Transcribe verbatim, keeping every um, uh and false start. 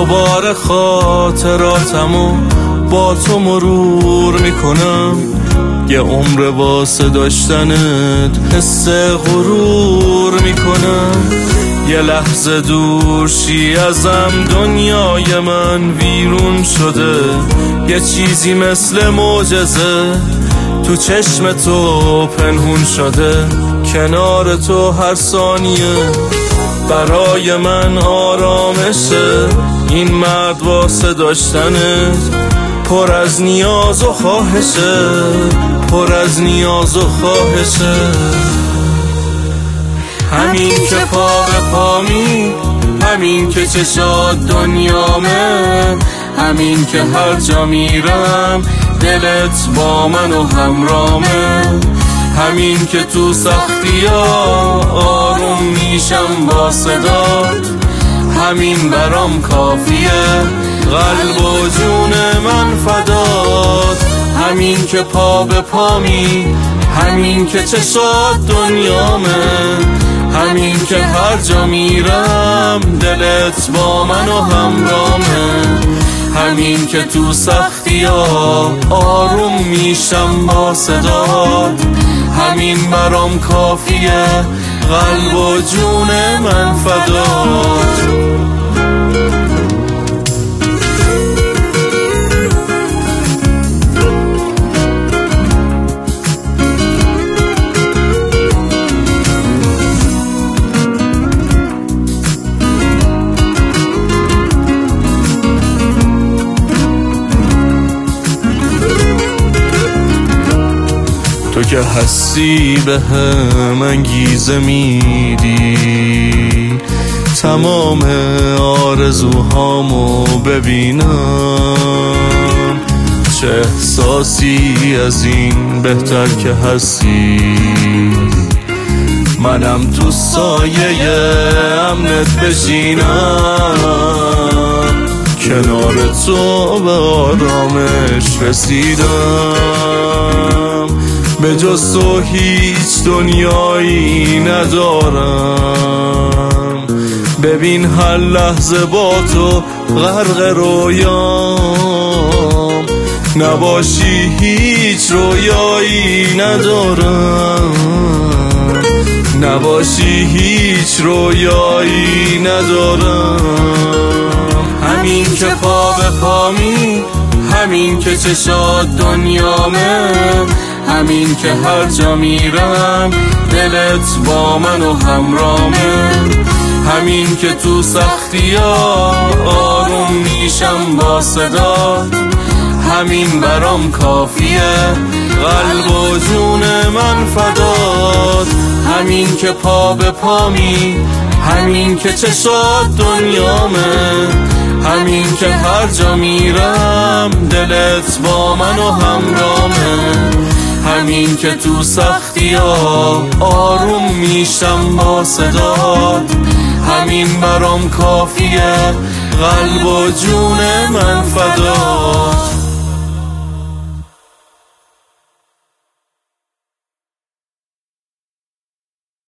دوباره خاطراتمو با تو مرور میکنم. یه عمر واسه داشتنت حس غرور میکنم. یه لحظه دور شی ازم دنیای من ویرون شده. یه چیزی مثل معجزه تو چشم تو پنهون شده. کنار تو هر ثانیه برای من آرامشه. این مرد واسه داشتنت پر از نیاز و خواهشه، پر از نیاز و خواهشه. همین که پا به پامی، همین که چشات دنیامه، همین که هر جا میرم دلت با من و همرامه. همین که تو سختی ها آروم میشم با صدات، همین برام کافیه قلب و جون من فدات. همین که پا به پامی، همین که چشات دنیامه، همین که هر جا میرم دلت با من و همرامه. همین که تو سختی ها آروم میشم با صدات، همین برام کافیه قلب و جون من فدات. تو که هستی به هم انگیزه میدی تمام آرزوهامو ببینم. چه احساسی از این بهتر که هستی، منم تو سایه امنت بشینم. کنار تو به آرامش رسیدم، به جز تو هیچ دنیایی ندارم. ببین هر لحظه با تو غرق رویام، نباشی هیچ رویایی ندارم. نباشی هیچ رویایی ندارم. همین که پا به پامی، همین که چشات دنیامه، همین که هر جا میرم دلت با من و همرامه. همین که تو سختی ها آروم میشم با صدات، همین برام کافیه قلب و جون من فدات. همین که پا به پامی، همین که چشات دنیامه، همین که هر جا میرم دلت با من و همرامه. همین که تو سختی ها آروم میشم با صدات، همین برام کافیه قلب و جون من فدات.